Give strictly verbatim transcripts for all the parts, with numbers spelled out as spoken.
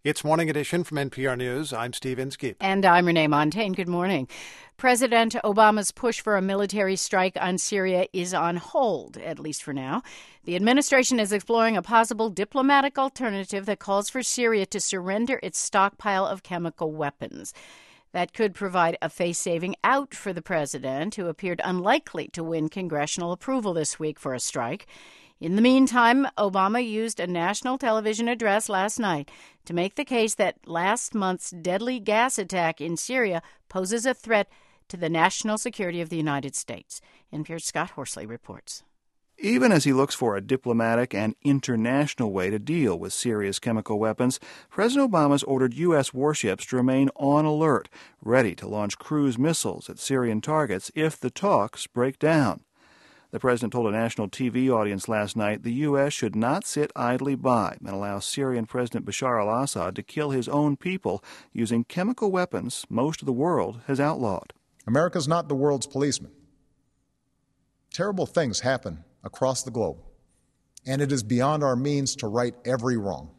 It's Morning Edition from N P R News. I'm Steve Inskeep. And I'm Renee Montaigne. Good morning. President Obama's push for a military strike on Syria is on hold, at least for now. The administration is exploring a possible diplomatic alternative that calls for Syria to surrender its stockpile of chemical weapons. That could provide a face-saving out for the president, who appeared unlikely to win congressional approval this week for a strike. In the meantime, Obama used a national television address last night to make the case that last month's deadly gas attack in Syria poses a threat to the national security of the United States. N P R's Scott Horsley reports. Even as he looks for a diplomatic and international way to deal with Syria's chemical weapons, President Obama's ordered U S warships to remain on alert, ready to launch cruise missiles at Syrian targets if the talks break down. The president told a national T V audience last night the U S should not sit idly by and allow Syrian President Bashar al-Assad to kill his own people using chemical weapons most of the world has outlawed. America's not the world's policeman. Terrible things happen across the globe, and it is beyond our means to right every wrong.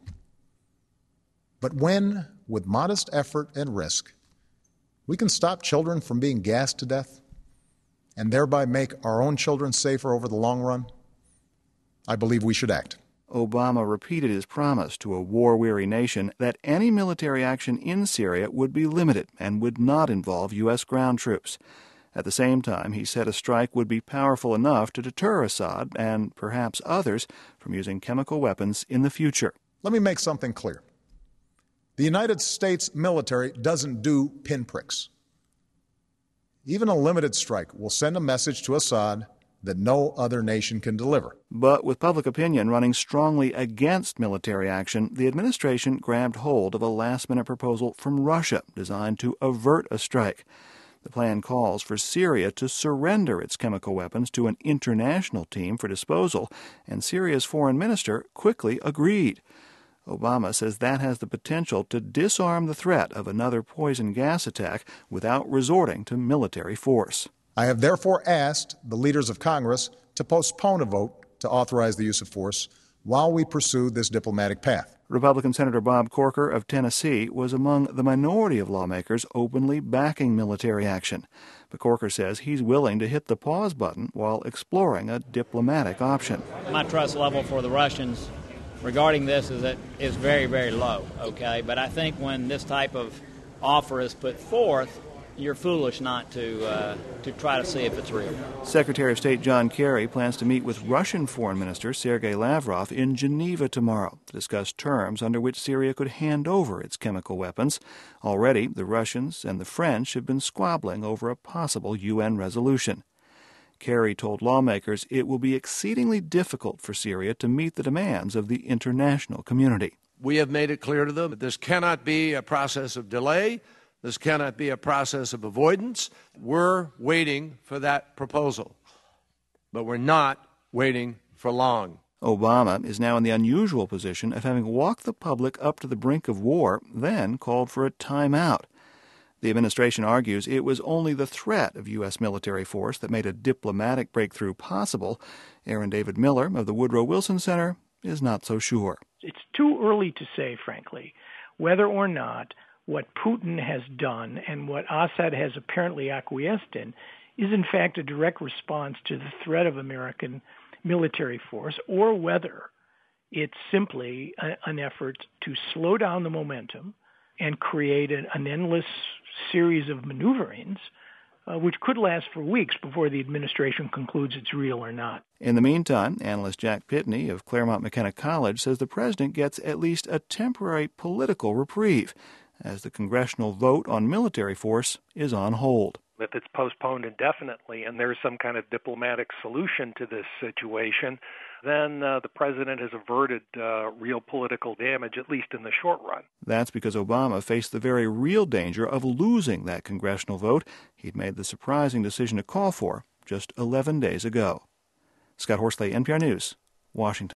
But when, with modest effort and risk, we can stop children from being gassed to death, and thereby make our own children safer over the long run, I believe we should act. Obama repeated his promise to a war-weary nation that any military action in Syria would be limited and would not involve U S ground troops. At the same time, he said a strike would be powerful enough to deter Assad and perhaps others from using chemical weapons in the future. Let me make something clear. The United States military doesn't do pinpricks. Even a limited strike will send a message to Assad that no other nation can deliver. But with public opinion running strongly against military action, the administration grabbed hold of a last-minute proposal from Russia designed to avert a strike. The plan calls for Syria to surrender its chemical weapons to an international team for disposal, and Syria's foreign minister quickly agreed. Obama says that has the potential to disarm the threat of another poison gas attack without resorting to military force. I have therefore asked the leaders of Congress to postpone a vote to authorize the use of force while we pursue this diplomatic path. Republican Senator Bob Corker of Tennessee was among the minority of lawmakers openly backing military action. But Corker says he's willing to hit the pause button while exploring a diplomatic option. My trust level for the Russians regarding this is that is very, very low, okay? But I think when this type of offer is put forth, you're foolish not to uh, to try to see if it's real. Secretary of State John Kerry plans to meet with Russian Foreign Minister Sergei Lavrov in Geneva tomorrow to discuss terms under which Syria could hand over its chemical weapons. Already, the Russians and the French have been squabbling over a possible U N resolution. Kerry told lawmakers it will be exceedingly difficult for Syria to meet the demands of the international community. We have made it clear to them that this cannot be a process of delay. This cannot be a process of avoidance. We're waiting for that proposal, but we're not waiting for long. Obama is now in the unusual position of having walked the public up to the brink of war, then called for a timeout. The administration argues it was only the threat of U S military force that made a diplomatic breakthrough possible. Aaron David Miller of the Woodrow Wilson Center is not so sure. It's too early to say, frankly, whether or not what Putin has done and what Assad has apparently acquiesced in is in fact a direct response to the threat of American military force, or whether it's simply a, an effort to slow down the momentum and create an, an endless series of maneuverings, uh, which could last for weeks before the administration concludes it's real or not. In the meantime, analyst Jack Pitney of Claremont McKenna College says the president gets at least a temporary political reprieve, as the congressional vote on military force is on hold. If it's postponed indefinitely and there's some kind of diplomatic solution to this situation, then uh, the president has averted uh, real political damage, at least in the short run. That's because Obama faced the very real danger of losing that congressional vote he'd made the surprising decision to call for just eleven days ago. Scott Horsley, N P R News, Washington.